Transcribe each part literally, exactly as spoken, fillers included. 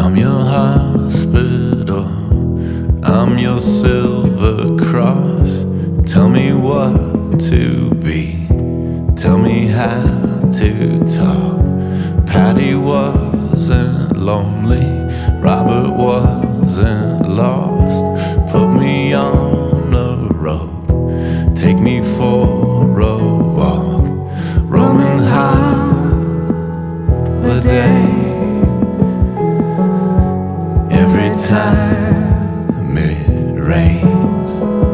I'm your hospital, I'm your silver cross. Tell me what to be, tell me how to talk. Patty wasn't lonely, Robert wasn't lost. Put me on a rope, take me for a walk. Roman holiday. Every time it rains,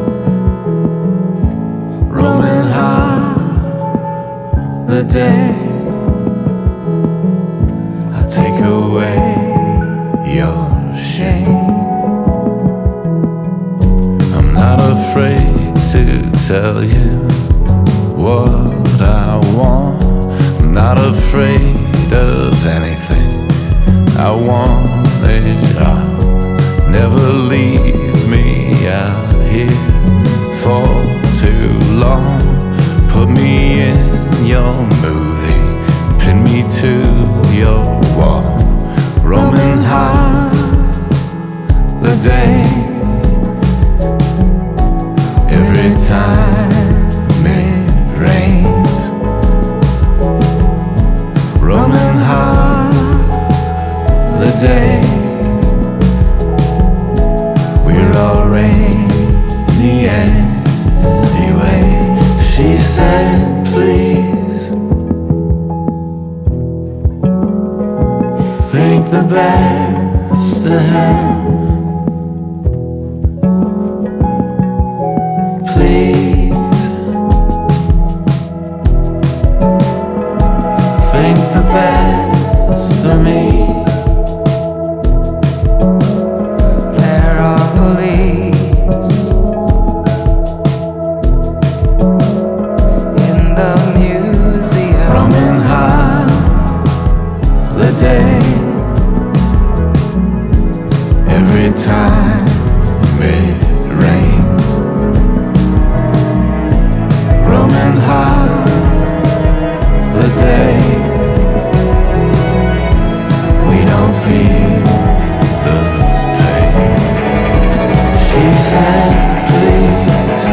Roman holiday. I'll take away your shame. I'm not afraid to tell you what I want. I'm not afraid of anything, I want it all. Never leave me out here for too long. Put me in your movie, pin me to your wall. Roman holiday. Every time it rains, Roman holiday. We're all rainy anyway. She said, please think the best of him. Please think the best of me. There are police in the museum. Roman holiday. Every time it rains, Roman holiday. We don't feel the pain. She said, please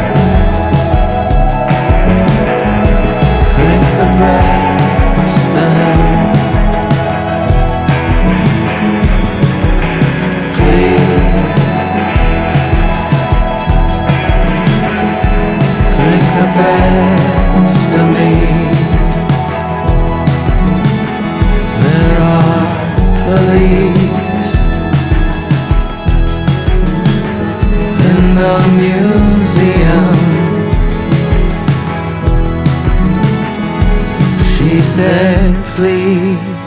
think the best of him. Please think the best of me. There are police in the museum. She said, please